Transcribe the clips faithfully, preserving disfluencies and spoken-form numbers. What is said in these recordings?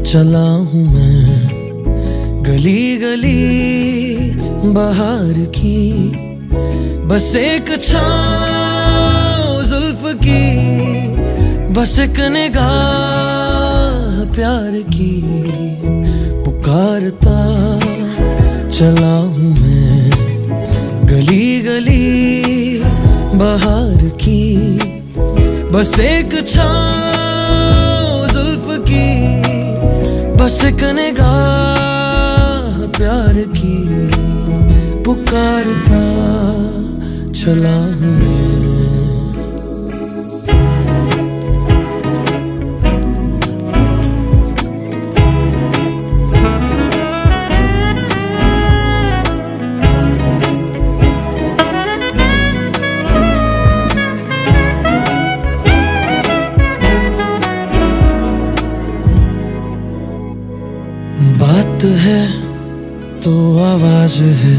चला हूँ मैं गली गली बहार की, बस एक छाँव जुल्फ की, बस एक निगाह प्यार की। पुकारता चला हूँ मैं गली गली बहार की, बस एक छाँव जुल्फ की, बस एक निगाह प्यार की। पुकारता चला हूँ मैं। बात है तो आवाज है,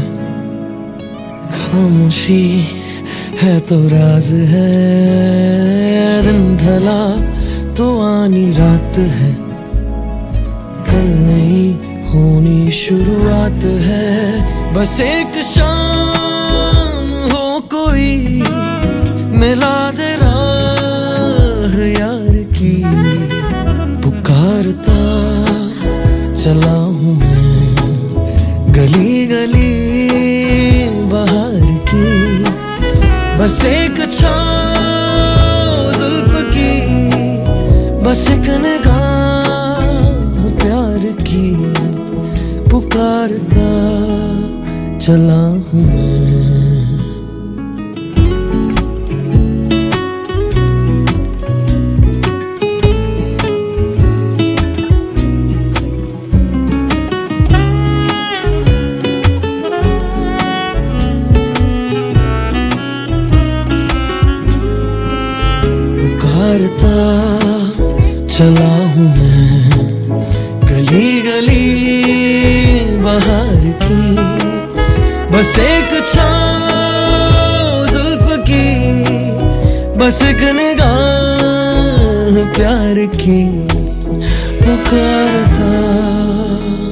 खामोशी है तो राज है। दिन ढला तो आनी रात है, कल नहीं होनी शुरुआत है। बस एक शाम हो कोई मिला दे राह यार की। पुकारता चला हूँ मैं गली गली बहार की, बस एक छाँव जुल्फ की, बस एक निगाह प्यार की। पुकारता चला हूँ मैं। पुकारता चला हूँ मैं गली गली बहार की, बस एक छाँव जुल्फ की, बस एक निगाह प्यार की। पुकारता